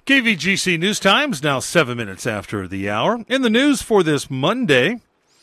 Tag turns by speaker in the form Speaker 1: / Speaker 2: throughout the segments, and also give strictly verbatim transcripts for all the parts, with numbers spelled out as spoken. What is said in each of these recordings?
Speaker 1: K V G C News Times, now seven minutes after the hour. In the news for this Monday,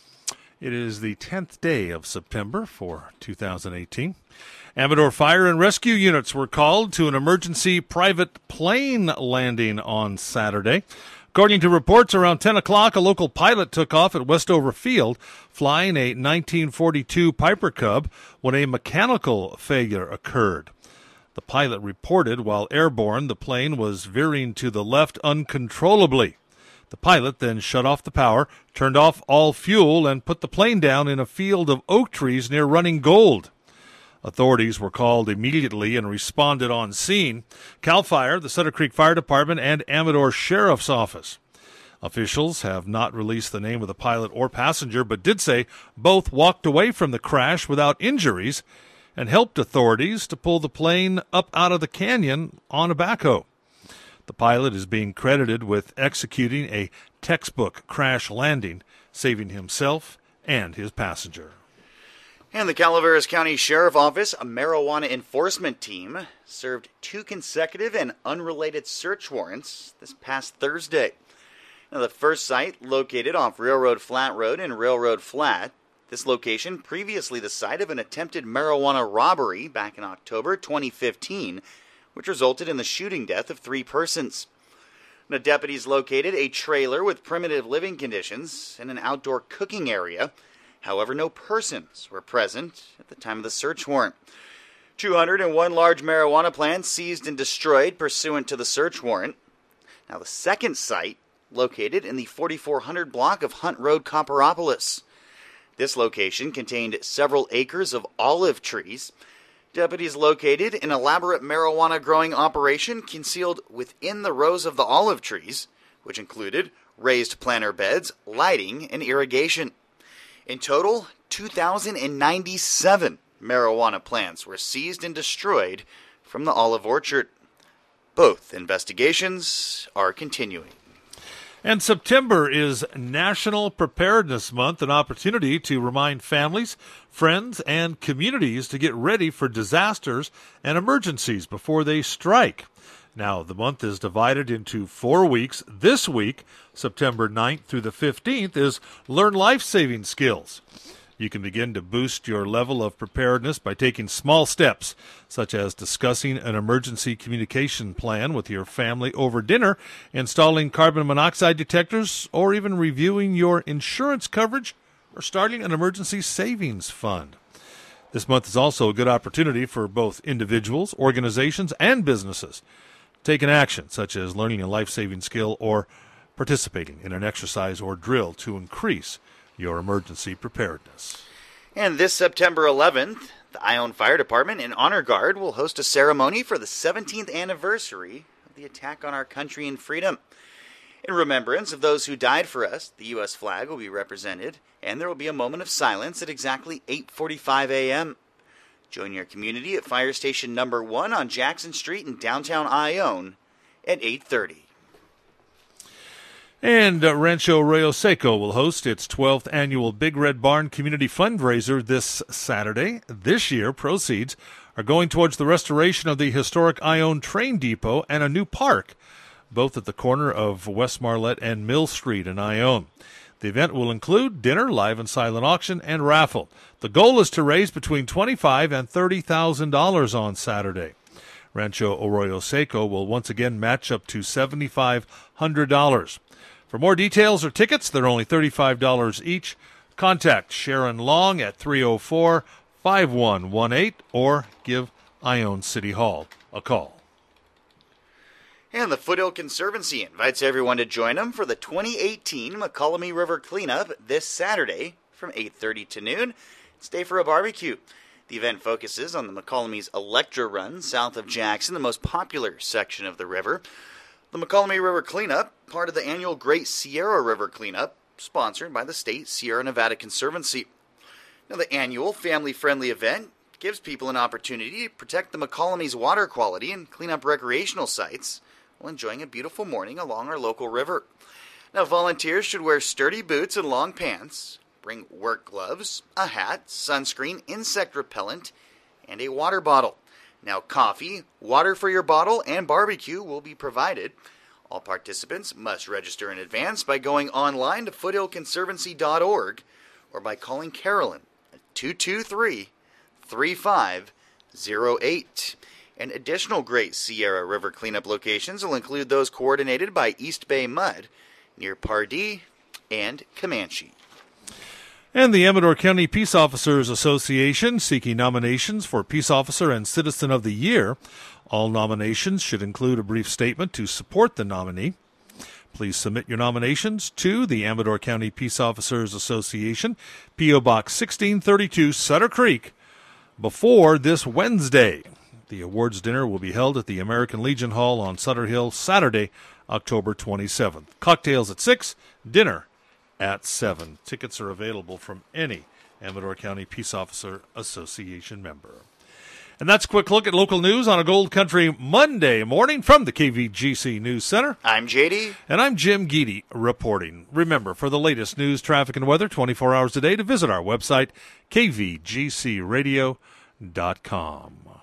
Speaker 1: it is the tenth day of September for two thousand eighteen. Amador Fire and Rescue units were called to an emergency private plane landing on Saturday. According to reports, around ten o'clock, a local pilot took off at Westover Field, flying a nineteen forty-two Piper Cub when a mechanical failure occurred. The pilot reported while airborne, the plane was veering to the left uncontrollably. The pilot then shut off the power, turned off all fuel, and put the plane down in a field of oak trees near Running Gold. Authorities were called immediately and responded on scene. CAL FIRE, the Sutter Creek Fire Department, and Amador Sheriff's Office. Officials have not released the name of the pilot or passenger, but did say both walked away from the crash without injuries and helped authorities to pull the plane up out of the canyon on a backhoe. The pilot is being credited with executing a textbook crash landing, saving himself and his passenger.
Speaker 2: And the Calaveras County Sheriff Office, a marijuana enforcement team, served two consecutive and unrelated search warrants this past Thursday. Now, the first site, located off Railroad Flat Road and Railroad Flat, this location, previously the site of an attempted marijuana robbery back in October twenty fifteen, which resulted in the shooting death of three persons. The deputies located a trailer with primitive living conditions and an outdoor cooking area. However, no persons were present at the time of the search warrant. two hundred one large marijuana plants seized and destroyed pursuant to the search warrant. Now, the second site, located in the forty-four hundred block of Hunt Road, Copperopolis. This location contained several acres of olive trees. Deputies located an elaborate marijuana growing operation concealed within the rows of the olive trees, which included raised planter beds, lighting, and irrigation. In total, two thousand ninety-seven marijuana plants were seized and destroyed from the olive orchard. Both investigations are continuing.
Speaker 1: And September is National Preparedness Month, an opportunity to remind families, friends, and communities to get ready for disasters and emergencies before they strike. Now, the month is divided into four weeks. This week, September ninth through the fifteenth, is Learn Life-Saving Skills. You can begin to boost your level of preparedness by taking small steps, such as discussing an emergency communication plan with your family over dinner, installing carbon monoxide detectors, or even reviewing your insurance coverage or starting an emergency savings fund. This month is also a good opportunity for both individuals, organizations, and businesses to take an action, such as learning a life-saving skill or participating in an exercise or drill to increase your emergency preparedness.
Speaker 2: And this September eleventh, the Ione Fire Department and Honor Guard will host a ceremony for the seventeenth anniversary of the attack on our country and freedom. In remembrance of those who died for us, the U S flag will be represented, and there will be a moment of silence at exactly eight forty-five a.m. Join your community at Fire Station Number one on Jackson Street in downtown Ione at eight thirty.
Speaker 1: And uh, Rancho Arroyo Seco will host its twelfth annual Big Red Barn Community Fundraiser this Saturday. This year, proceeds are going towards the restoration of the historic Ione Train Depot and a new park, both at the corner of West Marlette and Mill Street in Ione. The event will include dinner, live and silent auction, and raffle. The goal is to raise between twenty-five thousand dollars and thirty thousand dollars on Saturday. Rancho Arroyo Seco will once again match up to seven thousand five hundred dollars. For more details or tickets, they're only thirty-five dollars each. Contact Sharon Long at three oh four, five one one eight or give Ione City Hall a call.
Speaker 2: And the Foothill Conservancy invites everyone to join them for the twenty eighteen McCollum River Cleanup this Saturday from eight thirty to noon. Stay for a barbecue. The event focuses on the McCollum's Electra Run south of Jackson, the most popular section of the river. The McCollum River Cleanup, part of the annual Great Sierra River Cleanup, sponsored by the State Sierra Nevada Conservancy. Now, the annual family-friendly event gives people an opportunity to protect the McCollum's water quality and clean up recreational sites while enjoying a beautiful morning along our local river. Now, volunteers should wear sturdy boots and long pants, bring work gloves, a hat, sunscreen, insect repellent, and a water bottle. Now, coffee, water for your bottle, and barbecue will be provided. All participants must register in advance by going online to foothill conservancy dot org or by calling Carolyn at two two three, three five zero eight. And additional Great Sierra River cleanup locations will include those coordinated by East Bay Mud near Pardee and Comanche.
Speaker 1: And the Amador County Peace Officers Association seeking nominations for Peace Officer and Citizen of the Year. All nominations should include a brief statement to support the nominee. Please submit your nominations to the Amador County Peace Officers Association, P O. Box sixteen thirty-two, Sutter Creek, before this Wednesday. The awards dinner will be held at the American Legion Hall on Sutter Hill Saturday, October twenty-seventh. Cocktails at six, dinner at seven. Tickets are available from any Amador County Peace Officer Association member. And that's a quick look at local news on a Gold Country Monday morning from the K V G C News Center.
Speaker 2: I'm J D.
Speaker 1: And I'm Jim Geedy reporting. Remember, for the latest news, traffic, and weather twenty-four hours a day, to visit our website, k v g c radio dot com.